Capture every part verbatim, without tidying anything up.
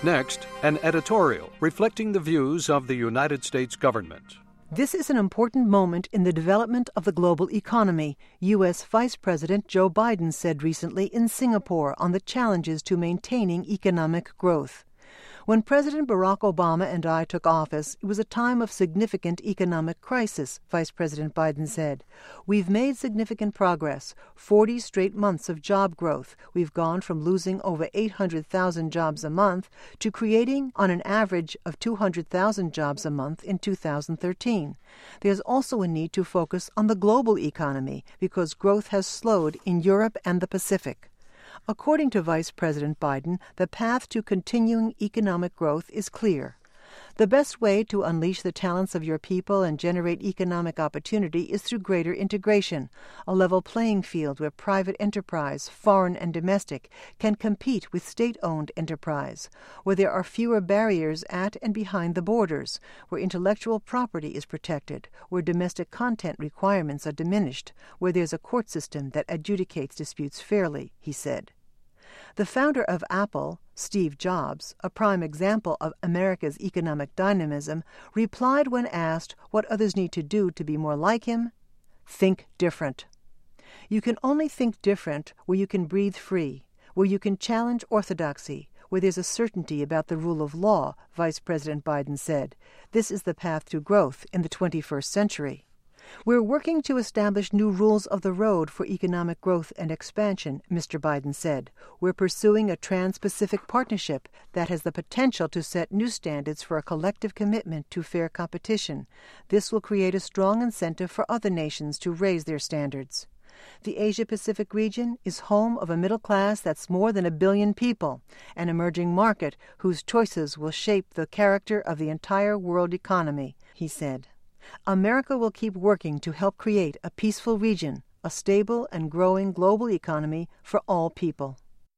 Next, an editorial reflecting the views of the United States government. This is an important moment in the development of the global economy, U S Vice President Joe Biden said recently in Singapore on the challenges to maintaining economic growth. When President Barack Obama and I took office, it was a time of significant economic crisis, Vice President Biden said. We've made significant progress, forty straight months of job growth. We've gone from losing over eight hundred thousand jobs a month to creating on an average of two hundred thousand jobs a month in two thousand thirteen. There's also a need to focus on the global economy because growth has slowed in Europe and the Pacific. According to Vice President Biden, the path to continuing economic growth is clear. The best way to unleash the talents of your people and generate economic opportunity is through greater integration, a level playing field where private enterprise, foreign and domestic, can compete with state-owned enterprise, where there are fewer barriers at and behind the borders, where intellectual property is protected, where domestic content requirements are diminished, where there's a court system that adjudicates disputes fairly, he said. The founder of Apple, Steve Jobs, a prime example of America's economic dynamism, replied when asked what others need to do to be more like him, "Think different." You can only think different where you can breathe free, where you can challenge orthodoxy, where there's a certainty about the rule of law, Vice President Biden said. This is the path to growth in the twenty-first century. We're working to establish new rules of the road for economic growth and expansion, Mister Biden said. We're pursuing a trans-Pacific partnership that has the potential to set new standards for a collective commitment to fair competition. This will create a strong incentive for other nations to raise their standards. The Asia-Pacific region is home of a middle class that's more than a billion people, an emerging market whose choices will shape the character of the entire world economy, he said. America will keep working to help create a peaceful region, a stable and growing global economy for all people.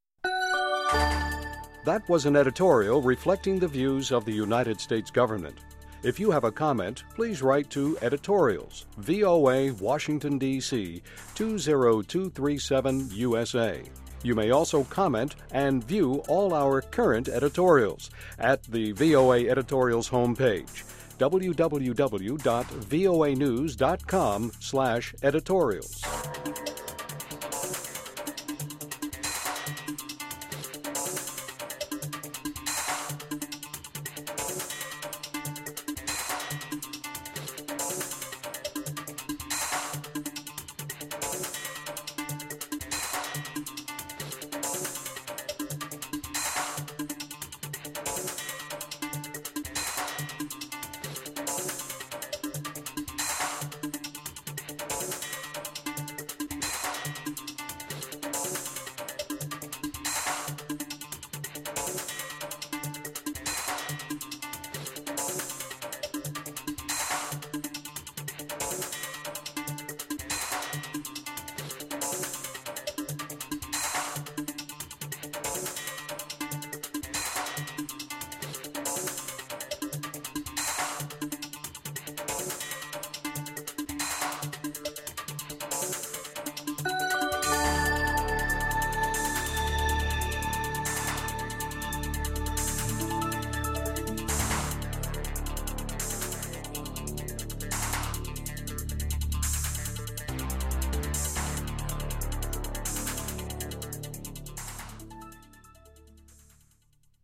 That was an editorial reflecting the views of the United States government. If you have a comment, please write to Editorials, V O A, Washington, D C two zero two three seven U S A. You may also comment and view all our current editorials at the V O A Editorials homepage, w w w dot voa news dot com slash editorials.